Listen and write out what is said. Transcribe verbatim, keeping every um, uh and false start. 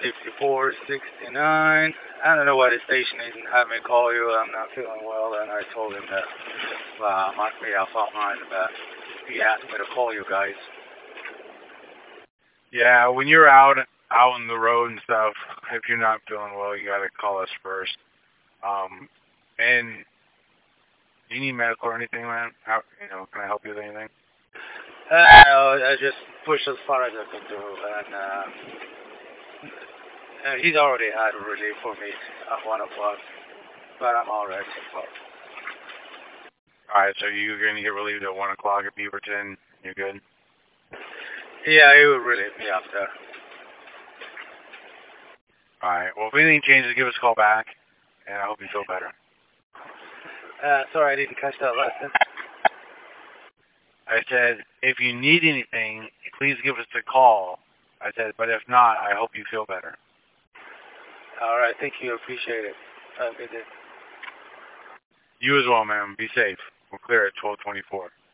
fifty-four sixty-nine. I don't know why the station isn't having me call you. I'm not feeling well, and I told him that, well, must be a fault mine, but he asked me to call you guys. Yeah, when you're out out on the road and stuff, if you're not feeling well, you gotta call us first. Um, and do you need medical or anything, man? How, you know, can I help you with anything? Uh, no, I just pushed as far as I could do, and uh, uh, he's already had relief for me at one o'clock, but I'm all right so far. Alright, so you're gonna get relieved at one o'clock at Beaverton. You're good? Yeah, he would relieve me up there. Alright, well, if anything changes, give us a call back, and I hope you feel better. Uh, sorry, I didn't catch that last time. I said, if you need anything, please give us a call. I said, but if not, I hope you feel better. All right, thank you. Appreciate it. Have a good day. You as well, man. Be safe. We're clear at twelve twenty-four.